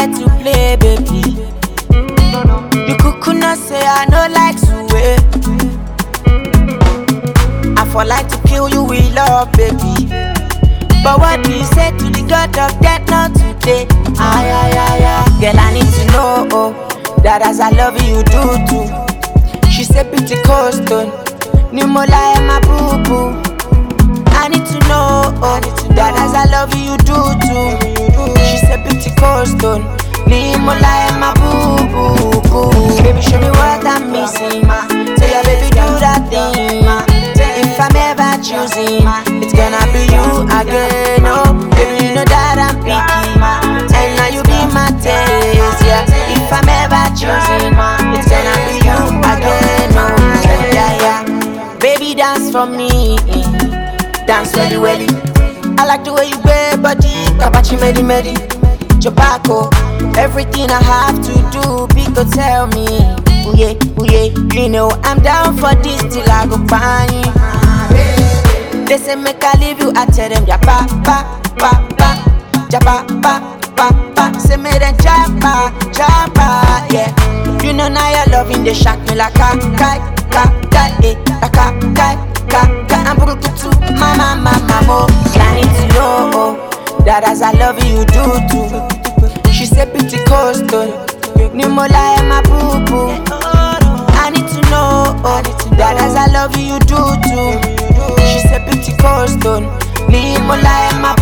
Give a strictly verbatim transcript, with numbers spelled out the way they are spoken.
here to play, baby. You could not say I no like swear. I for like to kill you with love, baby. But what do you say to the God of death? Not today. Ay, ay, ay, ay. Girl, I need to know oh, that as I love you, you do too. She said, pretty coastal. Nimola and my boo boo. I need to know oh, that as I love you, you do too. She said, pretty coastal. Nimola and my boo boo boo. Baby, show me what I'm missing, ma. Tell your baby do that thing, ma. If I'm ever choosing, it's gonna be you again, oh. Baby, you know that I'm picky, and now you be my taste, yeah. If I'm ever choosing, it's gonna be you again, oh. Yeah, yeah. Baby, dance for me, dance welly welly. I like the way you wear body, kabachi medi medi. Tobacco, everything I have to do, people tell me, ooh yeah, ooh yeah. You know I'm down for this till I go find. They say make I leave you, I tell them ya pa pa pa pa, ja pa pa pa pa. Say me then japa japa, yeah. You know now your loving they shock me like ka ka ka ka eh, ka ka ka ka ka. I'm brukutu, mama mama mo. I need to know oh, that as I love you, you do too. She said pretty coastal, Nimola and my boo boo. I need to know oh, that as I love you, you do too. She said pretty coastal, Nimola and my